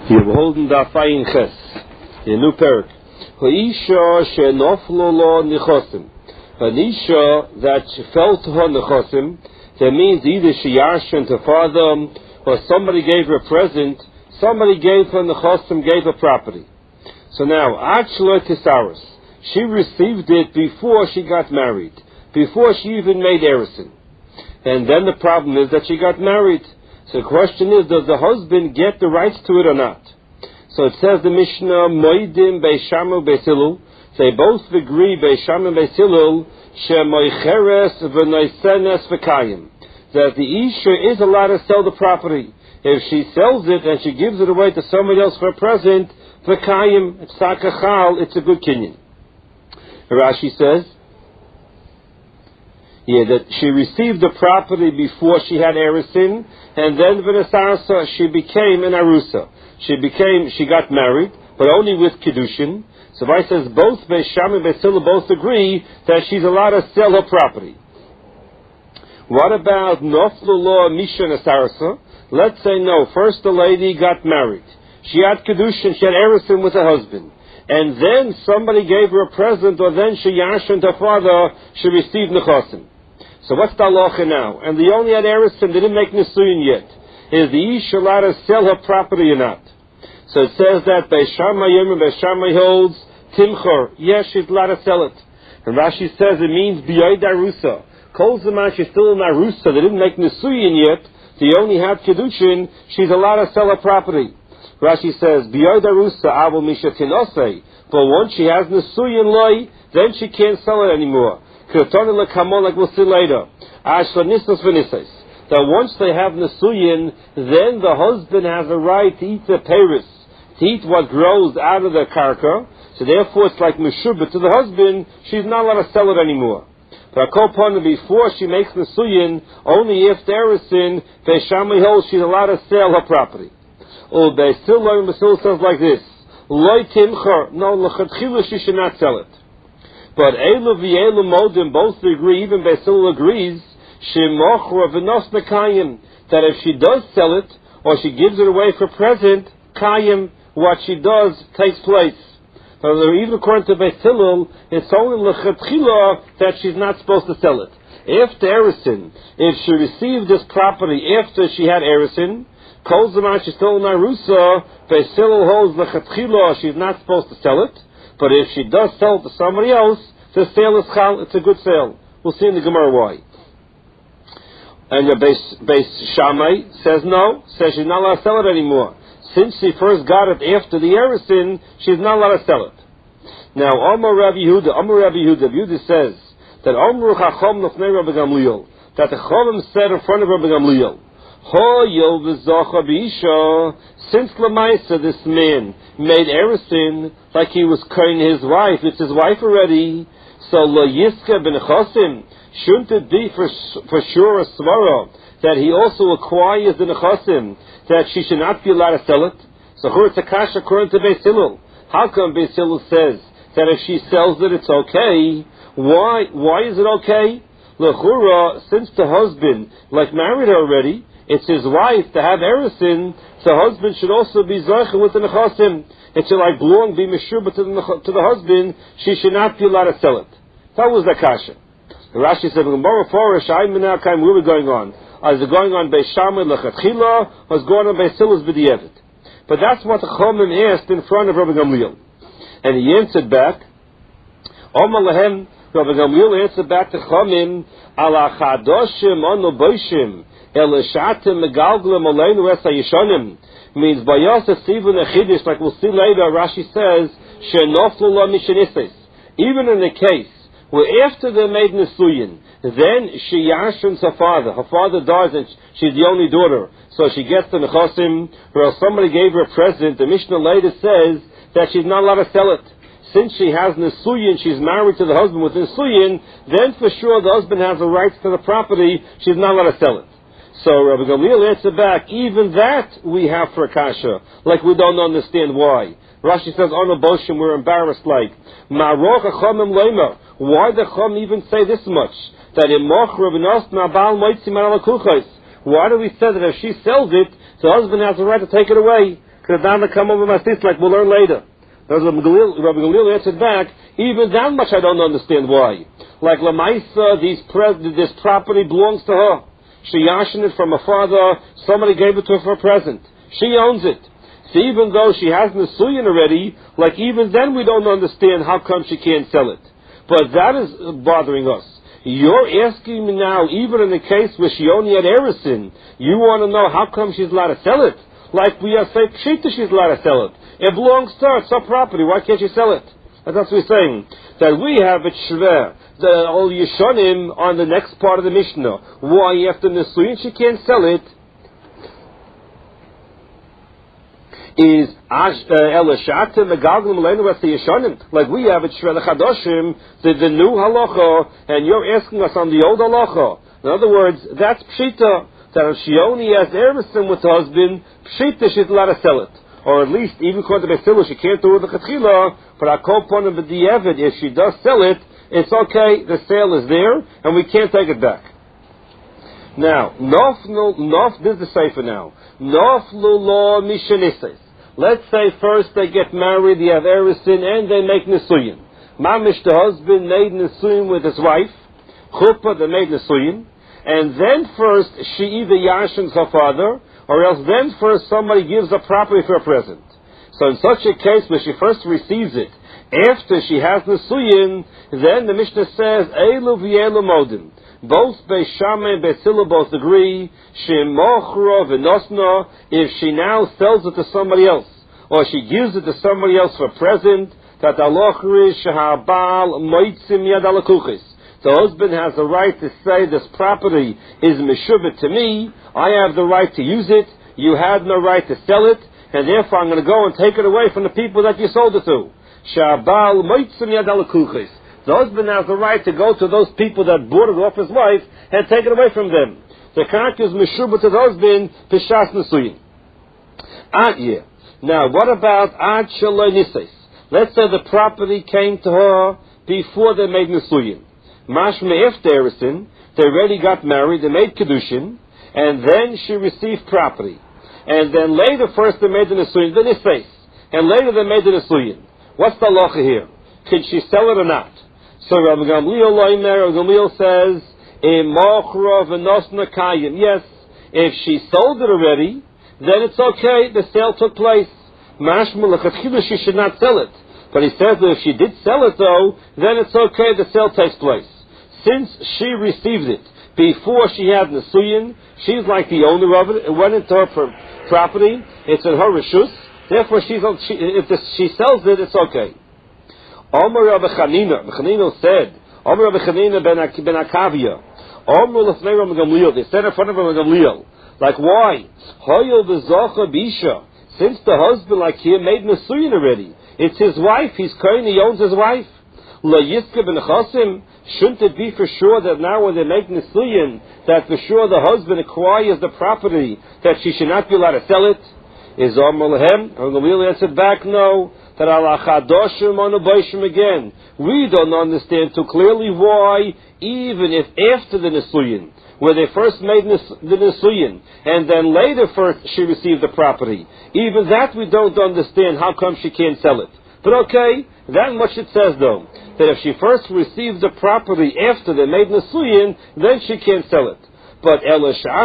You're holding the Fayin Ches, a new parak. Ha'isha she'noflo lo nichosim. An isha that fell to her nichosim, that means either she yarshen to father, or somebody gave her a present, somebody gave her nichosim, gave her property. So now, Achla Tisaris, she received it before she got married, before she even made Erison. And then the problem is that she got married. So the question is, does the husband get the rights to it or not? So it says the Mishnah, Moidim Beishamu Beisilul, they both agree, Beishamu Beisilul, Shemoicheres V'noisenes V'kayim, that the Isha is allowed to sell the property. If she sells it and she gives it away to somebody else for a present, V'kayim, it's Sakachal, it's a good kinyan. Rashi says, that she received the property before she had Erisin, and then V'nesarsa, she became an Arusa. She got married, but only with Kiddushin. So Vai says both Beisham and Beisila both agree that she's allowed to sell her property. What about Noflullah Misha Nesarsa? Let's say no, first the lady got married. She had Kiddushin, she had Erisin with her husband. And then somebody gave her a present, or then she yashin her father, she received Nechosim. So what's the halacha now? And they only had Erison, they didn't make Nisuyin yet. Is the Isha allowed to sell her property or not? So it says that Beishamai Yom and Beishamai holds Timchor. Yes, she's allowed to sell it. And Rashi says it means B'yoid Arusa. Kol Zaman, she's still in Arusa. They didn't make Nisuyin yet. They only have Kiddushin. She's allowed to sell her property. Rashi says B'yoid Arusa Avol Misha Tinosei. But once she has Nisuyin Loi, then she can't sell it anymore. Like we'll see later. That once they have Nisuyin, then the husband has a right to eat the Paris, to eat what grows out of the karka. So therefore it's like Meshubah to the husband, she's not allowed to sell it anymore. But before she makes Nisuyin, only if there is sin, Beishami holds she's allowed to sell her property. Basil says like this, Loi Timcher, no, L'chatchila she should not sell it. But Elu v'Elu Modim both agree, even Basil agrees, Shemochra v'nos nekayim, that if she does sell it, or she gives it away for present, kayim, what she does takes place. So even according to Basil, it's only l'chatchila that she's not supposed to sell it. If the Erison, if she received this property after she had Erison, Kol Zaman she's still in Arusa, Basil holds l'chatchila, she's not supposed to sell it. But if she does sell it to somebody else, the sale is chal, it's a good sale. We'll see in the Gemara why. And the Beis Shammai says no, says she's not allowed to sell it anymore. Since she first got it after the Erisin, she's not allowed to sell it. Now, Amar Rabbi Yehuda says that Amru Chacham Nofnei Rabbi Gamliel, that the Chachamim said in front of Rabbi Gamliel, Ho Yil V'Zocha B'Isha, since Lamaisa this man made Erisin like he was carrying his wife, it's his wife already, so Lo Yiska Ben Chosim, shouldn't it be for sure a svara that he also acquires the Nechosim, that she should not be allowed to sell it? So it's a kasha according to Beis Hillel. How come Beis Hillel says that if she sells it, it's okay? Why is it okay? L'chura, since the husband, married her already, it's his wife to have Erisin, the husband should also be Zoche with the Nechosim. It should belong, be Meshubah to the husband, she should not be allowed to sell it. That was the kasha. Rashi said, where are we going on? Is it going on Beishamai L'chatchila, or is it going on Beisilus B'di'evet? But that's what the Chachamim asked in front of Rabbi Gamliel. And he answered back, Omar Lahem, Rabbi Gamliel answered back to Chachamim, Ala Chadoshim Anu Boishim, Eleshatim Megalglem Aleinu Es HaYishonim, means by Yosef Sivun Echidish, like we'll see later, Rashi says, She'noflu Lo Mishenises. Even in the case where after they made Nisuyin, then she yashins her father. Her father dies and she's the only daughter. So she gets the Nechosim, or else somebody gave her a present. The Mishnah later says that she's not allowed to sell it. Since she has Nisuyin, she's married to the husband with Nisuyin, then for sure the husband has the rights to the property, she's not allowed to sell it. So Rabbi Gamliel answered back, even that we have for Akasha, like we don't understand why. Rashi says, on the Boshim, we're embarrassed like, Ma'roch Achamim Lema. Why the Chum even say this much? That why do we say that if she sells it, the husband has the right to take it away? Because now they come over my sis, like we'll learn later. Rabbi Galil answered back, even that much I don't understand why. Like Lamaisa, this property belongs to her. She yashin it from her father, somebody gave it to her for a present. She owns it. So even though she has Nesuyin already, like even then we don't understand how come she can't sell it. But that is bothering us. You're asking me now, even in the case where she only had Erison, you want to know how come she's allowed to sell it? Like we are saying, Pshita, she's allowed to sell it. It belongs to her, it's her property, why can't she sell it? That's what we're saying. That we have it shver, the Ol Yeshonim on the next part of the Mishnah. Why after Nesuyin she can't sell it? Is Elishatim Megalglim Elenu as the Yeshonim. Like we have it shver the Chadoshim, the new halacha, and you're asking us on the old halacha. In other words, that's Pshita, that if she only has Erison with the husband, Pshita she's allowed to sell it. Or at least, even according to Besilu, she can't do it with the Chetchila, but I call upon the Di'evid, if she does sell it, it's okay, the sale is there, and we can't take it back. Now, this is the Sefer now. Noflu lo mishanises. Let's say first they get married, they have Erison, and they make Nesuyin. Mamish, the husband, made Nesuyin with his wife. Chuppah, they made Nesuyin. And then first, she either yashins her father, or else then first somebody gives a property for a present. So in such a case where she first receives it, after she has Nesuyin, then the Mishnah says, Eilu v'elu modim. Both Beis Shammai and Beis Hillel both agree, Shemochro v'nosno, if she now sells it to somebody else, or she gives it to somebody else for a present, that alochri shehabal moitzim yad alakuchis. The husband has the right to say, this property is meshubit to me, I have the right to use it, you had no right to sell it, and therefore I'm going to go and take it away from the people that you sold it to. Shabal moitzim yad alakuchis. The husband has the right to go to those people that bought it off his wife and take it away from them. The karka is meshubit to the husband, pishas nesuyin. Now, what about ad shaloi nises? Let's say the property came to her before they made nesuyin. Mashma after Erison, they already got married, they made kedushin, and then she received property. And then later, first they made the nesuyin, the nises, and later they made the nesuyin. What's the halacha here? Can she sell it or not? So Rabbi Gamliel says, yes, if she sold it already, then it's okay, the sale took place. She should not sell it. But he says that if she did sell it though, then it's okay, the sale takes place. Since she received it before she had Nesuyin, she's like the owner of it, it went into her property, it's in her reshus, therefore if she sells it, it's okay. Omer Rabbi Chanina said, Omer Rabbi Chanina ben Akavia, Omer Lefnei Rabbi Gamliel, they said in front of Rabbi Gamliel, like why? Hoyel v'zocha bisha, since the husband like him made Nesuyin already, it's his wife, he's kohen, he owns his wife. La yiska ben chasim, shouldn't it be for sure that now when they make Nesuyin, that for sure the husband acquires the property, that she should not be allowed to sell it? Is Omer Lehem? Rabbi Gamliel answered back, no. That again, we don't understand too clearly why, even if after the Nesuyin, where they first made the Nesuyin, and then later first she received the property, even that we don't understand how come she can't sell it. But okay, that much it says though, that if she first received the property after they made Nesuyin, then she can't sell it. But but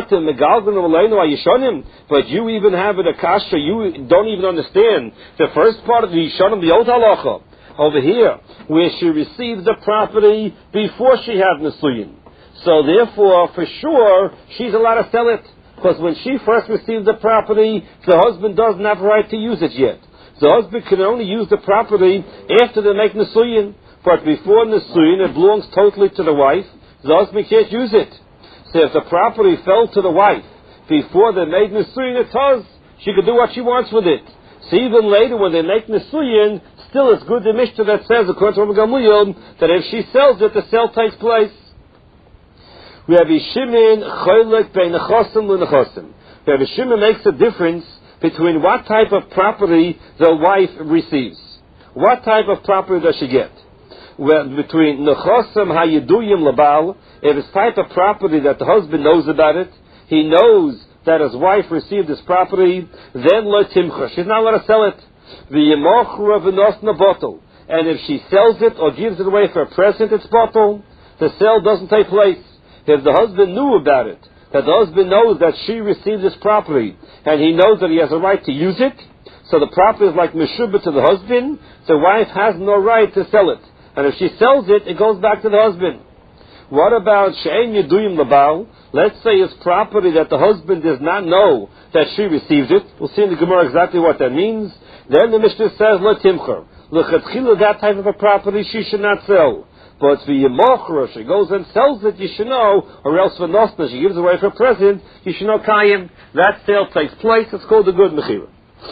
you even have it a kasha, you don't even understand the first part of the Yishonim, the old halacha, over here, where she received the property before she had Nesuyin. So therefore, for sure, she's allowed to sell it. Because when she first received the property, the husband doesn't have a right to use it yet. The husband can only use the property after they make Nesuyin. But before Nesuyin, it belongs totally to the wife. The husband can't use it. So if the property fell to the wife before they made Nesuyin, it does. She could do what she wants with it. So even later when they make Nesuyin, still it's good the Mishnah that says, according to Rabbi Gamliel, that if she sells it, the sale takes place. Rabbi Shimon choylek bein nechosim l'nechosim. Rabbi Shimon makes a difference between what type of property the wife receives. What type of property does she get? Well, between nechosim hayiduyim labal, if it's type of property that the husband knows about it, he knows that his wife received this property, then lo timcha. She's not allowed to sell it. V'yemochra v'nosna bottle. And if she sells it or gives it away for a present, it's bottle. The sale doesn't take place. If the husband knew about it, that the husband knows that she received this property, and he knows that he has a right to use it, so the property is like meshubah to the husband, the wife has no right to sell it. And if she sells it, it goes back to the husband. What about she'en yeduyim labal? Let's say it's property that the husband does not know that she received it. We'll see in the Gemara exactly what that means. Then the Mishnah says, lo timcher. L'chatchila, that type of a property she should not sell. But for Yemochra, she goes and sells it, you should know, or else for Nosna, she gives away for a present, you should know Kayim. That sale takes place, it's called a good Mechira.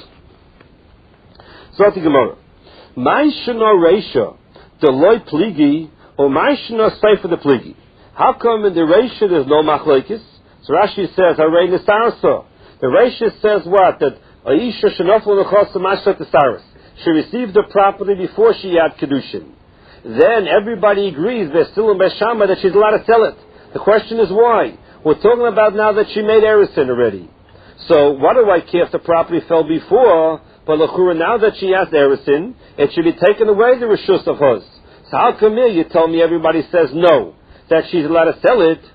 So the Gemara. Maishana Reisha, Deloy Pligi, or Maishana Seifa the Pligi. How come in the Reisha there's no Machlekes? So Rashi says, Harei Nisarsa. The Reisha says what? That Aisha Shenofel Nechos Mashrat Nisaris. She received the property before she had Kedushin. Then everybody agrees, Besilim Beshama, that she's allowed to sell it. The question is why? We're talking about now that she made Erison already. So what do I care if the property fell before? But L'chura, now that she has Erison, it should be taken away, the Rishus of hers. So how come here you tell me everybody says no, that she's allowed to sell it?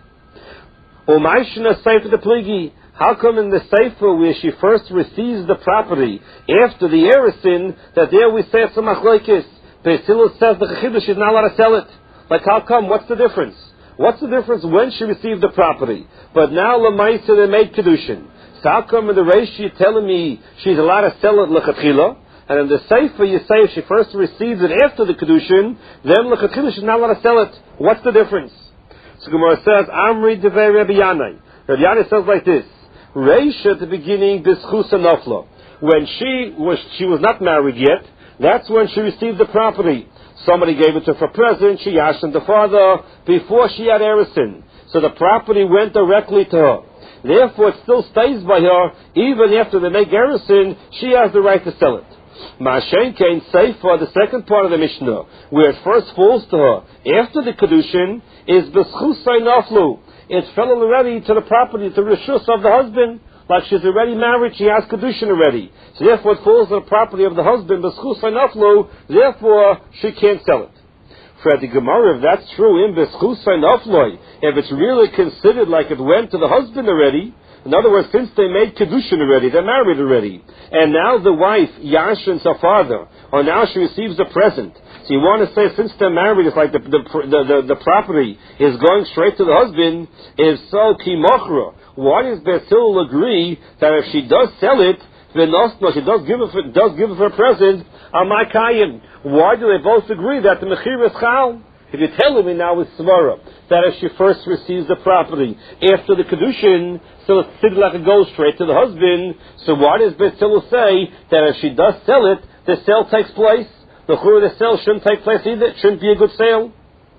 Umayshina Seifa the Pligi. How come in the Seifa where she first receives the property after the Erison, that there we say it's a Machlekes? Pesila says the Chachidus she's not allowed to sell it. Like how come? What's the difference? What's the difference when she received the property? But now Lamaisa they made Kedushin. So how come in the Reish you're telling me she's allowed to sell it L'chatchila? And in the Seifa you say if she first receives it after the Kedushin, then L'chatchila she's not allowed to sell it. What's the difference? So Gemara says, Amri Devei Rabbi Yanai. Rabbi Yanai says like this. Reish at the beginning, Bischusa Nofla. When she was not married yet, that's when she received the property. Somebody gave it to her for present, she asked the father, before she had Erison. So the property went directly to her. Therefore it still stays by her, even after they make Erison, she has the right to sell it. Ma'ashen Kain Seifa, the second part of the Mishnah, where it first falls to her, after the Kedushin, is B'schusay Naflu. It fell already to the property, to the Rishus of the husband. Like she's already married, she has Kedushin already. So therefore it falls to the property of the husband, B'schusay Naflu, therefore she can't sell it. For the Gemara, if that's true, in B'schusay Naflu, if it's really considered like it went to the husband already, in other words, since they made Kedushin already, they're married already, and now the wife yashins her father, or now she receives a present. So you want to say, since they're married, it's like the property is going straight to the husband. If so, Kimochra, why does Basil agree that if she does sell it, she does give it for a present, Amakayim? Why do they both agree that the Mechir is Chal? If you're telling me now with Svara that if she first receives the property after the Kedushin, so it's like it goes straight to the husband, so why does Basil say that if she does sell it, the sale takes place? The sale shouldn't take place either. It shouldn't be a good sale.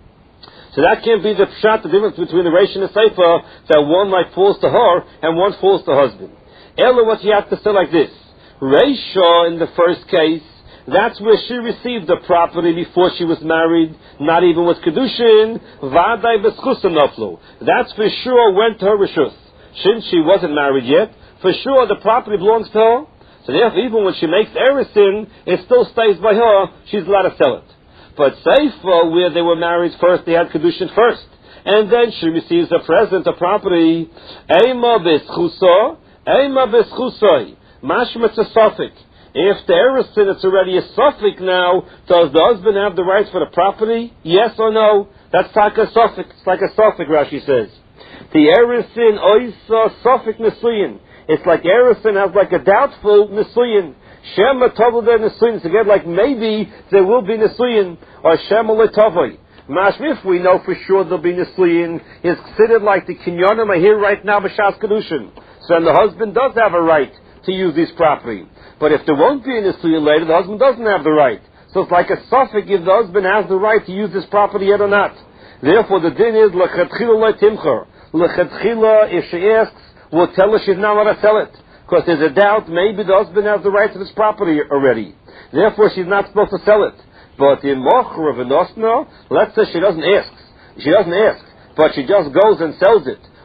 So that can't be the pshat, the difference between the Reish and the Seifa, that one like falls to her and one falls to husband. Ella, what you have to say like this. Reisha, in the first case, that's where she received the property before she was married, not even with Kedushin, Vadai B'schusa Noflu. That's for sure went to her Rishus. Since she wasn't married yet, for sure the property belongs to her. So therefore, even when she makes Erison, it still stays by her, she's allowed to sell it. But Seifa, where they were married first, they had Kedushin first. And then she receives a present, a property. Eima b'schusa, eima b'schusai. Mashma it's a suffix. If the Erison, it's already a suffix now, does the husband have the rights for the property? Yes or no? That's like a suffix. It's like a suffix, Rashi says. The Erison oisa suffix nisuyin. It's like Erison has like a doubtful nisuyin. Shema tovle nisuyin. It's again like maybe there will be nisuyin. Or shema letovoi. Mashma, if we know for sure there'll be nisuyin, is considered like the kinyonim are here right now b'shas kedushin. So then the husband does have a right to use this property. But if there won't be a nisuyin later, the husband doesn't have the right. So it's like a suffix if the husband has the right to use this property yet or not. Therefore the din is l'chatchila le'timcher. L'chatchila, if she asks, we'll tell her she's not allowed to sell it. Because there's a doubt, maybe the husband has the right to this property already. Therefore, she's not supposed to sell it. But in Mochra v'Nosna, let's say she doesn't ask. She doesn't ask, but she just goes and sells it.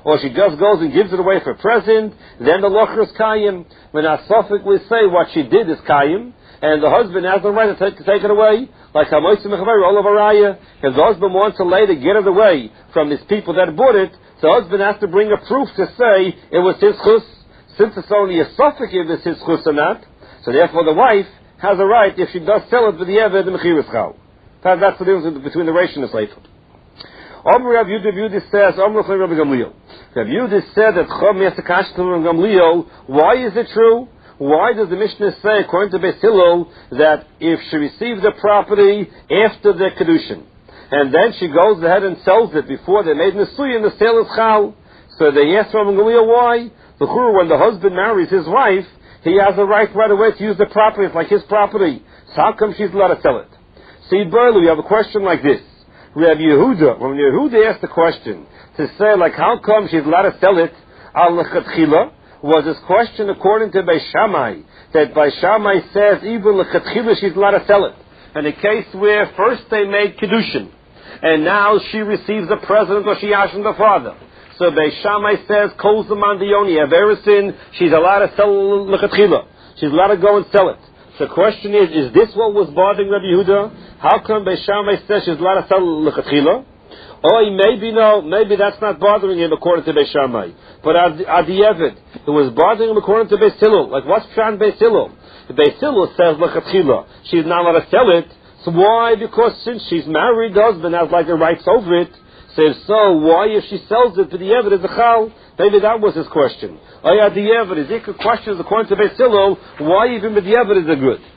or she just goes and gives it away for a present, then the locher is kayim. When Asafik we say what she did is kayim, and the husband has the right to take it away, like Hamoisim Mechavari, all of Araya. If the husband wants to later get it away from these people that bought it, the husband has to bring a proof to say it was his chus. Since it's only a suffix if it's his chus or not, so therefore the wife has a right, if she does sell it, with the Eved, the Mechir Chal. That's the difference between the Reish and the Sefer. Rav Yehuda says, Rabbi Gamliel. Rav Yehuda said that Chom Yasakash to Rabbi Gamliel. Why is it true? Why does the Mishnah say, according to Beis Hillel, that if she receives the property after the Kedushin, and then she goes ahead and sells it before they made Nesuyin, the sale is Chal? So they asked Rabbi Gamliel why. When the husband marries his wife, he has a right away to use the property. It's like his property. So how come she's allowed to sell it? See, Burley, we have a question like this. Rabbi Yehuda, when Yehuda asked the question to say, like, how come she's allowed to sell it al lechatchila, was his question according to Beis Shammai, that Beis Shammai says even lechatchila she's allowed to sell it. In a case where first they made Kedushin, and now she receives a present or she yashin the father. So Beis Shammai says, Kol Zaman Dioni, Averisin, she's allowed to sell lechatchila. She's allowed to go and sell it. So the question is this what was bothering Rabbi Yehuda? How come Beis Shammai says she's allowed to sell lechatchila? Or maybe that's not bothering him according to Beis Shammai. But Adi Eved, it was bothering him according to Beis Hillel. Like what's Pshan Beis Hillel? Beis Hillel says lechatchila. She's not allowed to sell it. So why? Because since she's married, the husband has like the rights over it. So why if she sells it to the Eved is a chal? Maybe that was his question. Adi Eved, his question is according to Beis Hillel, why even with the Eved is a good?